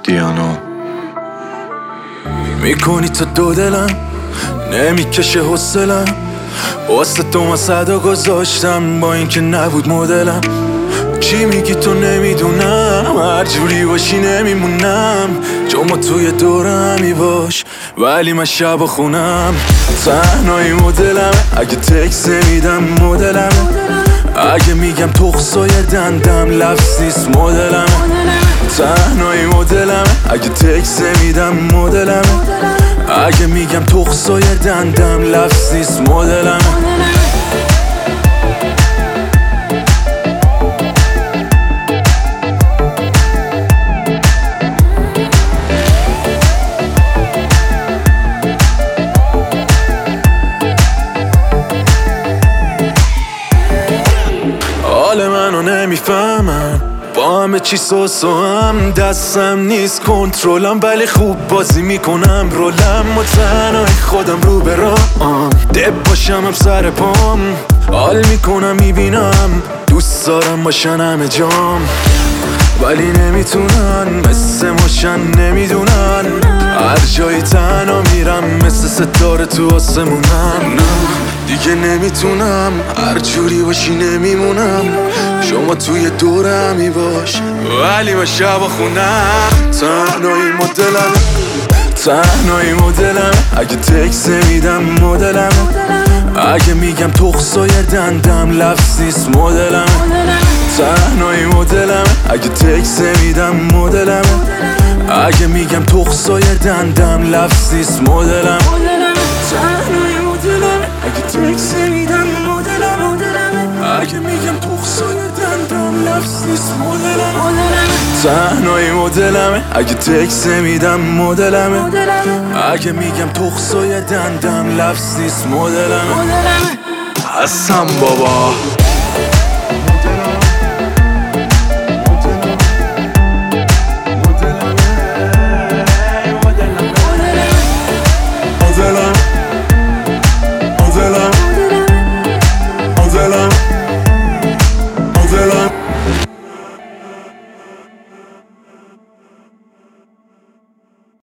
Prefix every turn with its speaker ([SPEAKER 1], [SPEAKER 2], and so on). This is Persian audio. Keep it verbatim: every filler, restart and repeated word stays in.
[SPEAKER 1] دیانا
[SPEAKER 2] میکنی تا دو دلم نمیکشه حوصلم واسه تو من صدا گذاشتم با اینکه نبود مدلم چی میگی تو نمیدونم هر جوری باشی نمیمونم چون ما توی دورمی باش ولی من شب خونم تنهایی مدلم اگه تکس میدم مدلم اگه میگم تخصای دندم لفظ نیست مدلم تنهایی مدلم اگه تکس میدم مدلم اگه میگم تخصای دندم لفظ نیست مدلم حال منو نمیفهمن با همه چی سوسو هم دستم نیست کنترلم ولی خوب بازی میکنم رولم و تنهای خودم رو برام دب باشم هم سر پام حال میکنم میبینم دوست دارم باشن همه جام ولی نمیتونن مثل ماشن نمیدونن هر جایی تنها میرم مثل ستاره تو آسمونم دیگه نمیتونم هر جوری باشی نمیمونم شما توی دورمی باش ولی من شب خونم تنهایی مدلم تنهایی مدلم اگه تکس میدم مدلم اگه میگم تخصای دندم لفظ نیست مدلم تنهایی مدلم اگه تکس میدم مدلم اگه میگم تخصای دندم لفظ نیست مدلم تنهایی مدلم اگه تکس میدم مدلم اگه میگم تخصای دندم لفظ نیست مدلم تنهایی مدلم اگه تکس میدم مدلم اگه میگم تخصای دندم لفظ نیست مدلم هستم بابا